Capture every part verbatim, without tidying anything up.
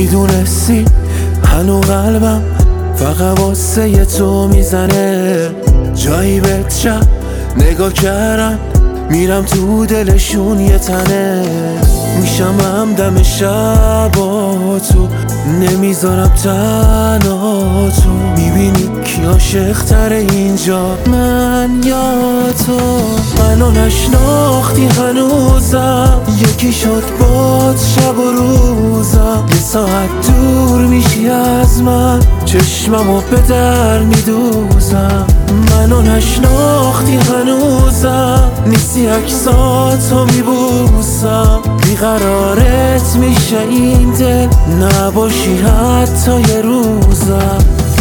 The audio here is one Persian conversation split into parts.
میدونستی هنو قلبم فقط واسه تو میزنه، جایی بهت شب نگاه کردن میرم تو دلشون یه تنه، میشم همدم شب با تو، نمیذارم تنها تو. میبینی کی عاشق تره اینجا، من یا تو؟ منو نشناختی هنوزم، یکی شد باد شب و روزم، یه ساعت دور میشی از من، چشممو به در میدوزم. منو نشناختی هنوزم، نیستی عکساتو میبوسم، بیقرارت میشه این دل، نباشی حتی یه روزم.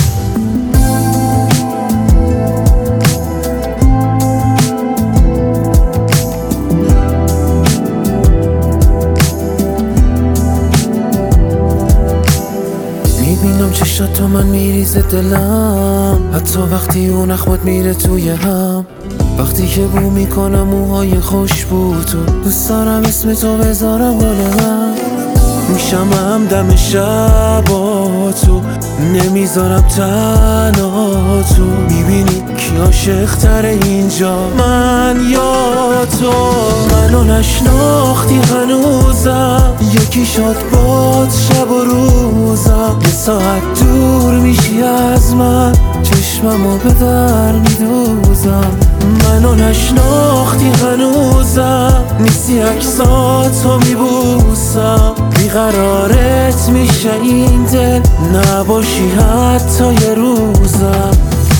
میبینم چشات تو من میریزه دلم، حتی وقتی اون اخمات میره توی هم، وقتی که بو میکنم موهای خوشبو تو، دوست دارم اسم تو بذارم گل من، میشم همدم شب با تو، نمیذارم تنها تو. میبینی کی عاشق تره اینجا، من یا تو؟ منو نشناختی هنوزم، یکی شد باد شب و روزم، یه ساعت دور میشی از من، چشممو به در میدوزم. منو نشناختی هنوزم، نیستی عکساتو میبوسم، بیقرارت میشه این دل، نباشی حتی یه روزم.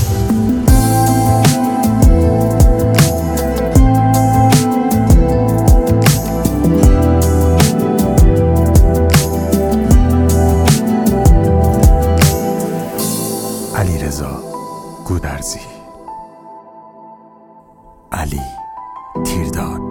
علیرضا گودرزی. علی تیرداد.